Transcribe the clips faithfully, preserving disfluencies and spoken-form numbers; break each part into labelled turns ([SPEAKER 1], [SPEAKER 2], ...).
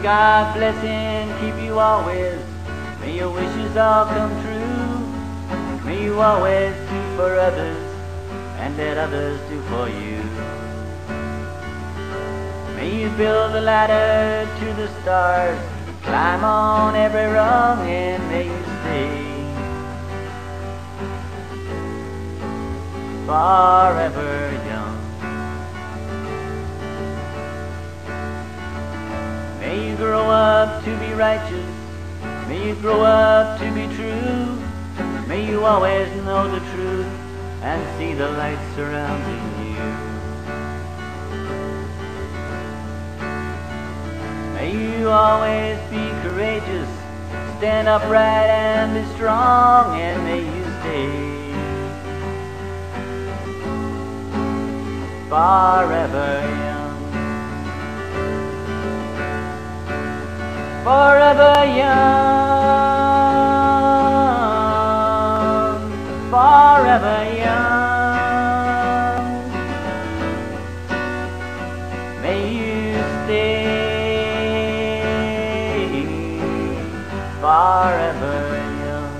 [SPEAKER 1] God bless and keep you always. May your wishes all come true. May you always do for others and let others do for you. May you build a ladder to the stars, climb on every rung, and may you stay forever young. May you grow up to be righteous. May you grow up to be true. May you always know the truth and see the light surrounding you. May you always be courageous, stand upright and be strong, and may you stay forever young. Forever young, forever young. May you stay forever young.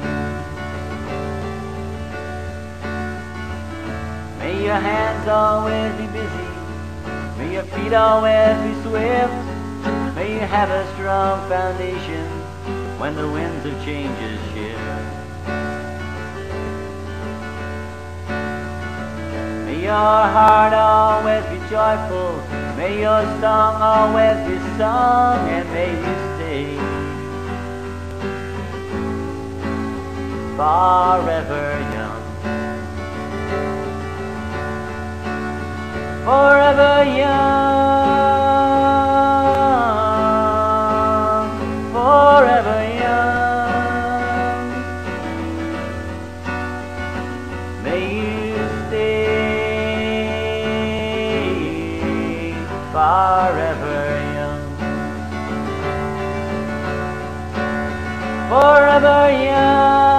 [SPEAKER 1] May your hands always be busy, may your feet always be swift. May you have a strong foundation when the winds of changes shift. May your heart always be joyful, may your song always be sung, and may you stay forever young. Forever young, forever young. May you stay forever young. Forever young.